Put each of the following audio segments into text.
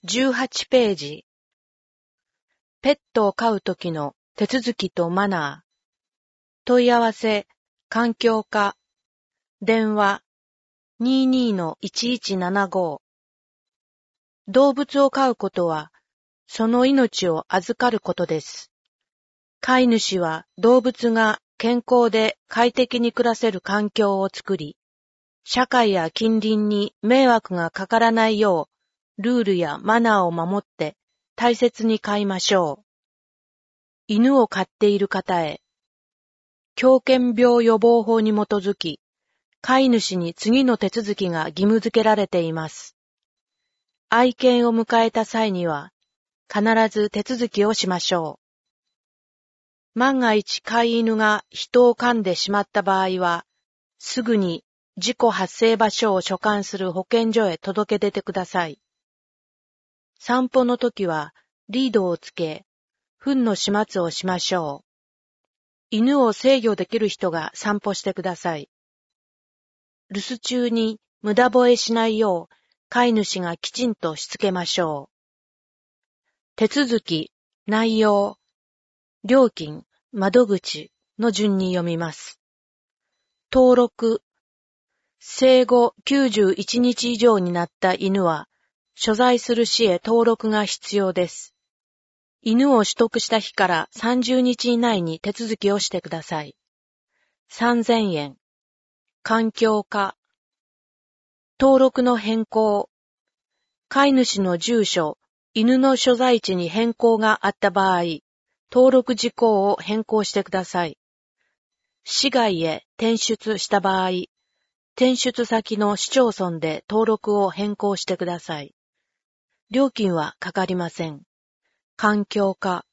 18ページ。ペットを飼うときの手続きとマナー。問い合わせ、環境課。電話、22-1175。動物を飼うことは、その命を預かることです。飼い主は動物が健康で快適に暮らせる環境を作り、社会や近隣に迷惑がかからないよう、ルールやマナーを守って大切に飼いましょう。犬を飼っている方へ、狂犬病予防法に基づき、飼い主に次の手続きが義務付けられています。愛犬を迎えた際には、必ず手続きをしましょう。万が一飼い犬が人を噛んでしまった場合は、すぐに事故発生場所を所管する保健所へ届け出てください。散歩の時はリードをつけ、糞の始末をしましょう。犬を制御できる人が散歩してください。留守中に無駄吠えしないよう、飼い主がきちんとしつけましょう。手続き、内容、料金、窓口の順に読みます。登録、生後91日以上になった犬は、所在する市へ登録が必要です。犬を取得した日から30日以内に手続きをしてください。3000円。環境課。登録の変更。飼い主の住所、犬の所在地に変更があった場合、登録事項を変更してください。市外へ転出した場合、転出先の市町村で登録を変更してください。料金はかかりません。環境課。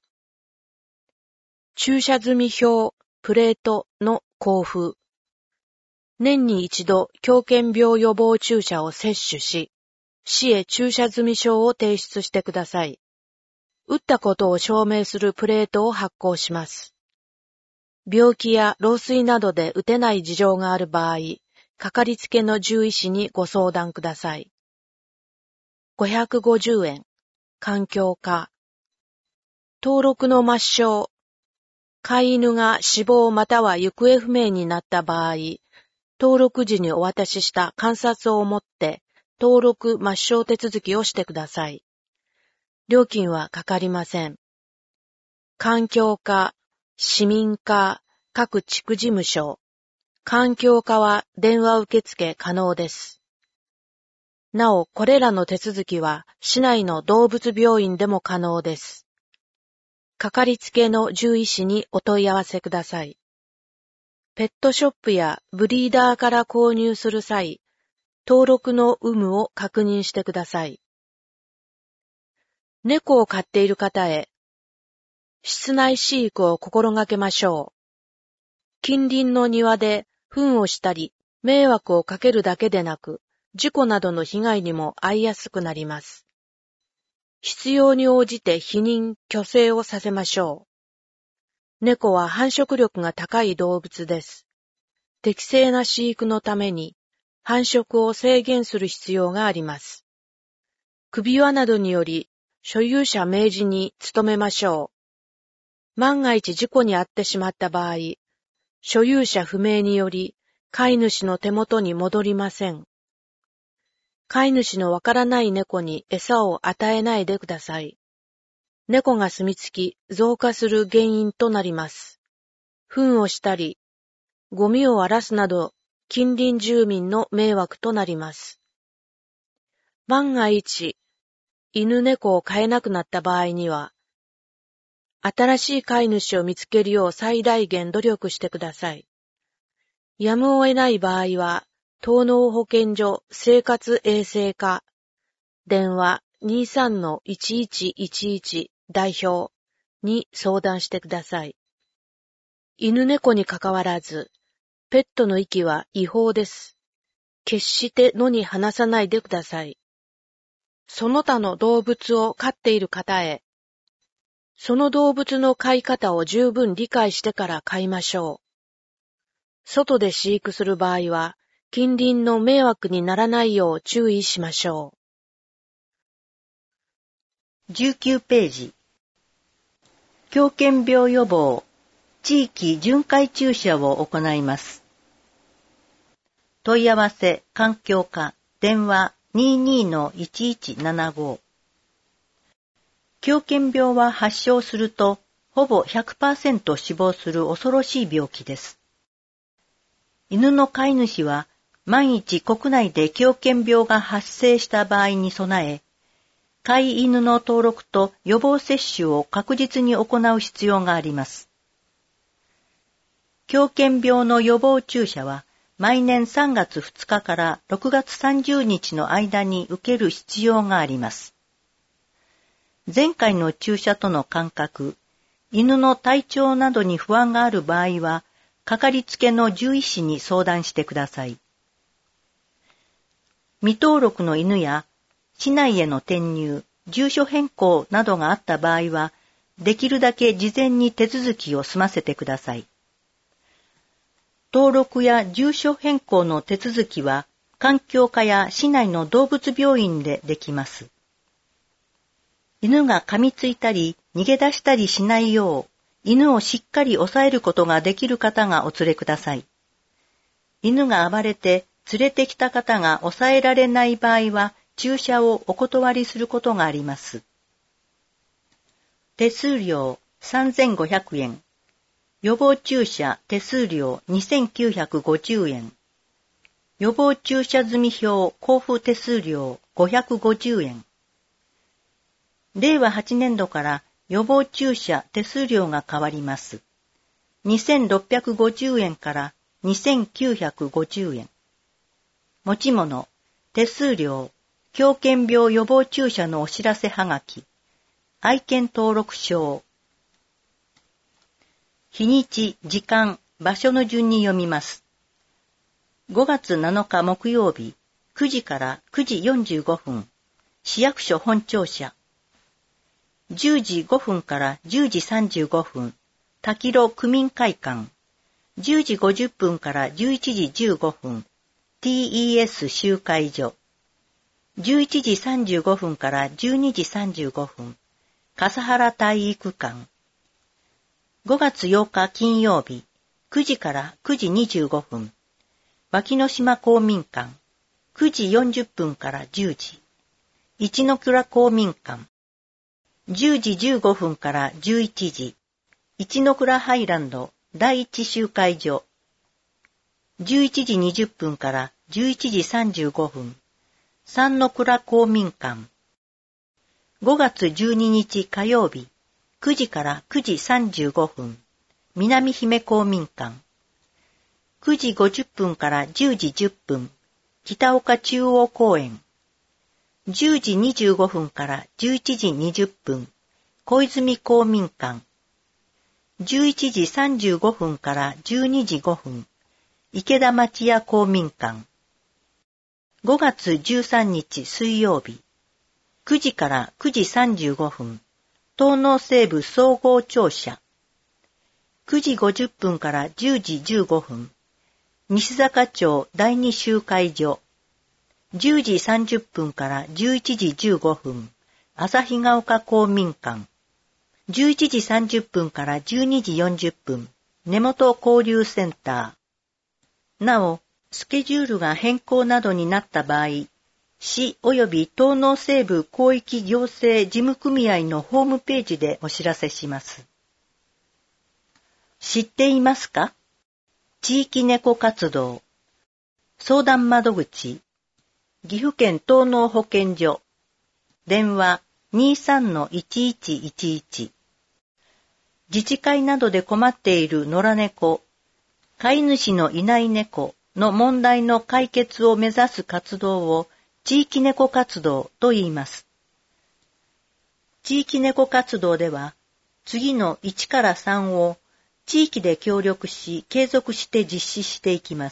駐車済表、プレートの交付。年に一度、狂犬病予防注射を接種し、市へ注射済証を提出してください。打ったことを証明するプレートを発行します。病気や老衰などで打てない事情がある場合、かかりつけの獣医師にご相談ください。550円。環境課。登録の抹消。飼い犬が死亡または行方不明になった場合、登録時にお渡しした鑑札を持って登録抹消手続きをしてください。料金はかかりません。環境課、市民課、各地区事務所。環境課は電話受付可能です。なお、これらの手続きは市内の動物病院でも可能です。かかりつけの獣医師にお問い合わせください。ペットショップやブリーダーから購入する際、登録の有無を確認してください。猫を飼っている方へ、室内飼育を心がけましょう。近隣の庭で糞をしたり、迷惑をかけるだけでなく、事故などの被害にも遭いやすくなります。必要に応じて避妊・去勢をさせましょう。猫は繁殖力が高い動物です。適正な飼育のために、繁殖を制限する必要があります。首輪などにより、所有者明示に努めましょう。万が一事故に遭ってしまった場合、所有者不明により、飼い主の手元に戻りません。飼い主のわからない猫に餌を与えないでください。猫が住み着き、増加する原因となります。糞をしたり、ゴミを荒らすなど、近隣住民の迷惑となります。万が一、犬猫を飼えなくなった場合には、新しい飼い主を見つけるよう最大限努力してください。やむを得ない場合は、東農保健所生活衛生課、電話 23-1111 代表に相談してください。犬猫にかかわらず、ペットの遺棄は違法です。決して野に放さないでください。その他の動物を飼っている方へ、その動物の飼い方を十分理解してから飼いましょう。外で飼育する場合は、近隣の迷惑にならないよう注意しましょう。 19ページ。狂犬病予防、地域巡回注射を行います。問い合わせ、環境課、電話 22-1175。狂犬病は発症すると、ほぼ 100% 死亡する恐ろしい病気です。犬の飼い主は、万一国内で狂犬病が発生した場合に備え、飼い犬の登録と予防接種を確実に行う必要があります。狂犬病の予防注射は、毎年3月2日から6月30日の間に受ける必要があります。前回の注射との間隔、犬の体調などに不安がある場合は、かかりつけの獣医師に相談してください。未登録の犬や、市内への転入、住所変更などがあった場合は、できるだけ事前に手続きを済ませてください。登録や住所変更の手続きは、環境課や市内の動物病院でできます。犬が噛みついたり逃げ出したりしないよう、犬をしっかり抑えることができる方がお連れください。犬が暴れて連れてきた方が抑えられない場合は、注射をお断りすることがあります。手数料3500円。予防注射手数料2950円。予防注射済票交付手数料550円。令和8年度から予防注射手数料が変わります。2650円から2950円。持ち物、手数料、狂犬病予防注射のお知らせはがき、愛犬登録証。日にち、時間、場所の順に読みます。5月7日木曜日、9時から9時45分、市役所本庁舎。10時5分から10時35分、滝路区民会館。10時50分から11時15分、TES 集会所。11時35分から12時35分、笠原体育館。5月8日金曜日、9時から9時25分、脇の島公民館。9時40分から10時、一ノ倉公民館。10時15分から11時、一ノ倉ハイランド第一集会所。11時20分から11時35分、三ノ倉公民館。5月12日火曜日、9時から9時35分、南姫公民館。9時50分から10時10分、北岡中央公園。10時25分から11時20分、小泉公民館。11時35分から12時5分、池田町屋公民館。5月13日水曜日、9時から9時35分、東農西部総合庁舎。9時50分から10時15分、西坂町第二集会所。10時30分から11時15分、旭ヶ丘公民館。11時30分から12時40分、根本交流センター。なお、スケジュールが変更などになった場合、市及び東農西部広域行政事務組合のホームページでお知らせします。知っていますか？地域猫活動。相談窓口。岐阜県東農保健所。電話 23-1111。自治会などで困っている野良猫、飼い主のいない猫の問題の解決を目指す活動を地域猫活動と言います。地域猫活動では、次の1から3を地域で協力し継続して実施していきます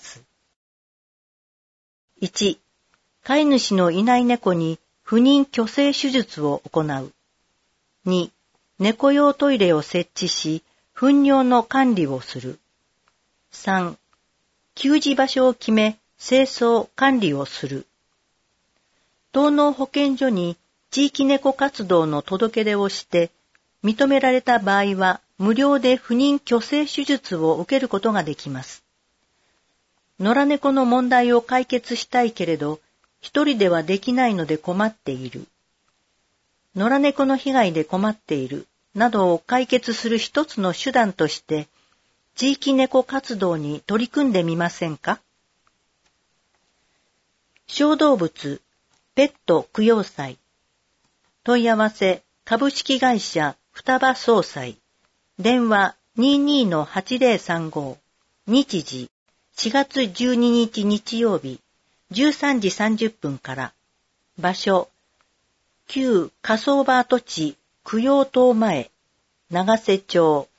。1、飼い主のいない猫に不妊去勢手術を行う。2、猫用トイレを設置し、糞尿の管理をする。3、給餌場所を決め、清掃・管理をする。東農保健所に地域猫活動の届け出をして、認められた場合は無料で不妊去勢手術を受けることができます。野良猫の問題を解決したいけれど、一人ではできないので困っている。野良猫の被害で困っている、などを解決する一つの手段として、地域猫活動に取り組んでみませんか？小動物、ペット供養祭。問い合わせ、株式会社双葉総裁。電話 22-8035。日時、4月12日日曜日、13時30分から。場所、旧火葬場跡地供養塔前、長瀬町。